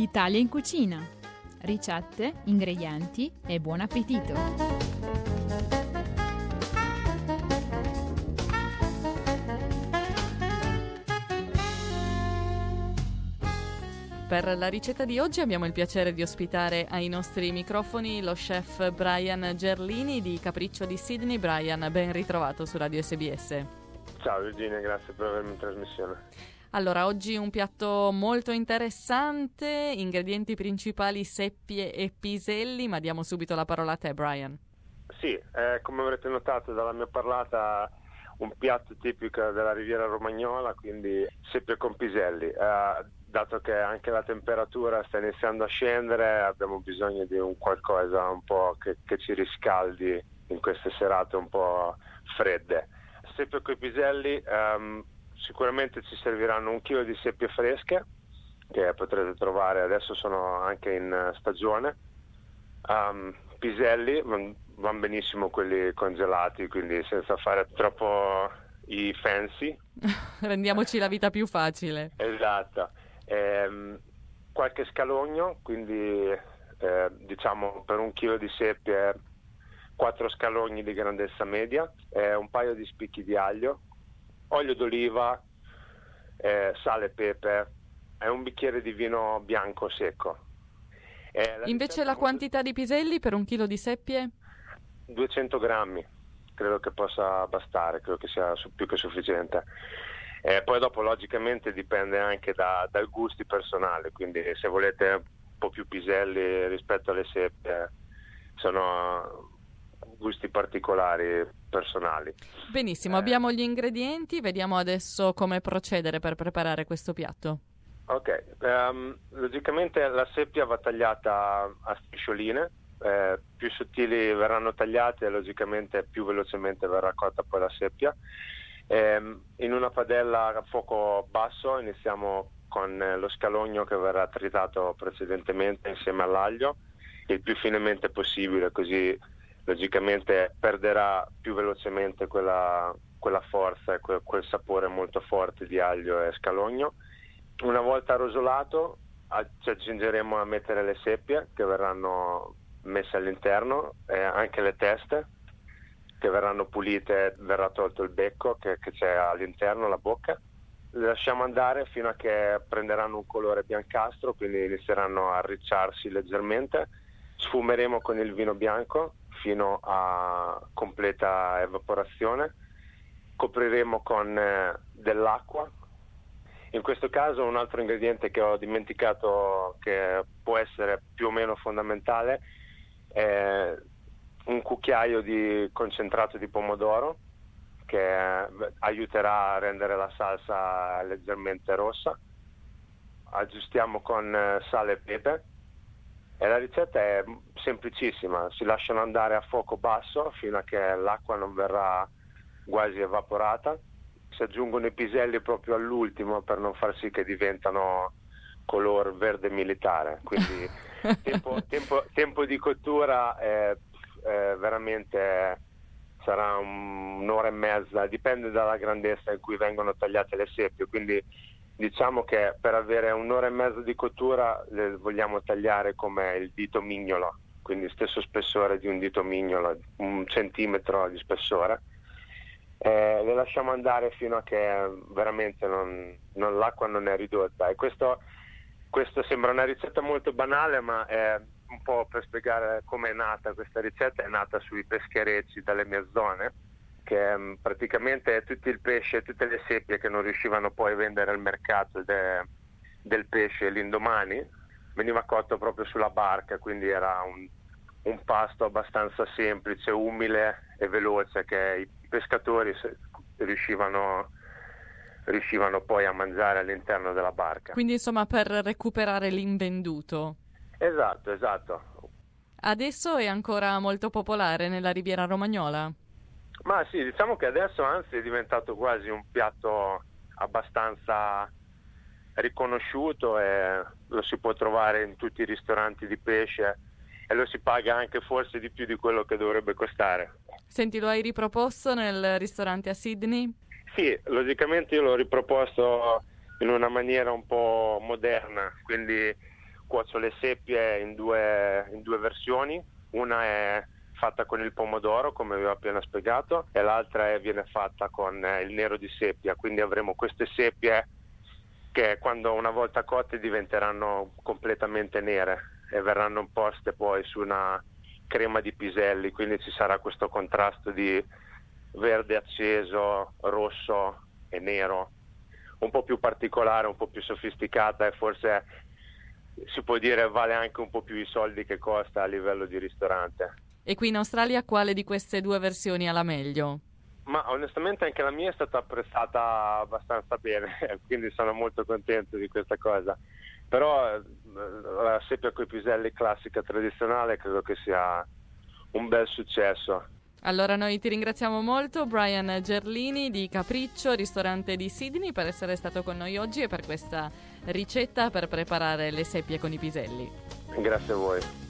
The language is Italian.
Italia in cucina. Ricette, ingredienti e buon appetito! Per la ricetta di oggi abbiamo il piacere di ospitare ai nostri microfoni lo chef Brian Gerlini di Capriccio di Sydney. Brian, ben ritrovato su Radio SBS. Ciao Virginia, grazie per avermi in trasmissione. Allora, oggi un piatto molto interessante, ingredienti principali seppie e piselli, ma diamo subito la parola a te, Brian. Sì, come avrete notato dalla mia parlata, un piatto tipico della Riviera Romagnola, quindi seppie con piselli. Dato che anche la temperatura sta iniziando a scendere, abbiamo bisogno di un qualcosa un po' che ci riscaldi in queste serate un po' fredde. Seppie con i piselli, sicuramente ci serviranno 1 chilo di seppie fresche che potrete trovare, adesso sono anche in stagione. Piselli, vanno benissimo quelli congelati, quindi senza fare troppo i fancy. Rendiamoci la vita più facile. Esatto. Qualche scalogno, quindi diciamo per 1 chilo di seppie 4 scalogni di grandezza media, un paio di spicchi di aglio, olio d'oliva, sale e pepe e un bicchiere di vino bianco secco. Invece la quantità di piselli per 1 chilo di seppie? 200 grammi, credo che possa bastare, credo che sia più che sufficiente. Poi dopo logicamente dipende anche dai gusti personali, quindi se volete un po' più piselli rispetto alle seppie sono gusti particolari personali. Benissimo, abbiamo gli ingredienti, vediamo adesso come procedere per preparare questo piatto. Ok, logicamente la seppia va tagliata a striscioline, più sottili verranno tagliate e logicamente più velocemente verrà cotta poi la seppia. In una padella a fuoco basso iniziamo con lo scalogno che verrà tritato precedentemente insieme all'aglio il più finemente possibile, così logicamente perderà più velocemente quella forza e quel sapore molto forte di aglio e scalogno. Una volta rosolato ci accingeremo a mettere le seppie che verranno messe all'interno e anche le teste che verranno pulite, verrà tolto il becco che c'è all'interno, la bocca. Le lasciamo andare fino a che prenderanno un colore biancastro, quindi inizieranno a arricciarsi leggermente. Sfumeremo con il vino bianco fino a completa evaporazione. Copriremo con dell'acqua. In questo caso un altro ingrediente che ho dimenticato che può essere più o meno fondamentale è un cucchiaio di concentrato di pomodoro che aiuterà a rendere la salsa leggermente rossa. Aggiustiamo con sale e pepe e la ricetta è semplicissima, si lasciano andare a fuoco basso fino a che l'acqua non verrà quasi evaporata. Si aggiungono i piselli proprio all'ultimo per non far sì che diventano color verde militare, quindi tempo di cottura veramente sarà un'ora e mezza, dipende dalla grandezza in cui vengono tagliate le seppie, quindi diciamo che per avere 1 ora e mezza di cottura le vogliamo tagliare come il dito mignolo, quindi stesso spessore di un dito mignolo, 1 centimetro di spessore. Le lasciamo andare fino a che veramente l'acqua non è ridotta, e questo sembra una ricetta molto banale, ma è un po' per spiegare come è nata questa ricetta. È nata sui pescherecci dalle mie zone, che praticamente tutto il pesce, tutte le seppie che non riuscivano poi a vendere al mercato del pesce l'indomani veniva cotto proprio sulla barca, quindi era un pasto abbastanza semplice, umile e veloce che i pescatori riuscivano poi a mangiare all'interno della barca. Quindi insomma per recuperare l'invenduto. Esatto. Adesso è ancora molto popolare nella Riviera Romagnola? Ma sì, diciamo che adesso anzi è diventato quasi un piatto abbastanza riconosciuto e lo si può trovare in tutti i ristoranti di pesce e lo si paga anche forse di più di quello che dovrebbe costare. Senti, lo hai riproposto nel ristorante a Sydney? Sì, logicamente io l'ho riproposto in una maniera un po' moderna, quindi cuocio le seppie in due versioni. Una è fatta con il pomodoro, come vi ho appena spiegato, e l'altra viene fatta con il nero di seppia. Quindi avremo queste seppie che quando una volta cotte diventeranno completamente nere e verranno poste poi su una crema di piselli, quindi ci sarà questo contrasto di verde acceso, rosso e nero, un po' più particolare, un po' più sofisticata, e forse si può dire vale anche un po' più i soldi che costa a livello di ristorante. E qui in Australia quale di queste due versioni ha la meglio? Ma onestamente anche la mia è stata apprezzata abbastanza bene, quindi sono molto contento di questa cosa. Però la seppia coi piselli classica tradizionale credo che sia un bel successo. Allora noi ti ringraziamo molto, Brian Gerlini di Capriccio, ristorante di Sydney, per essere stato con noi oggi e per questa ricetta per preparare le seppie con i piselli. Grazie a voi.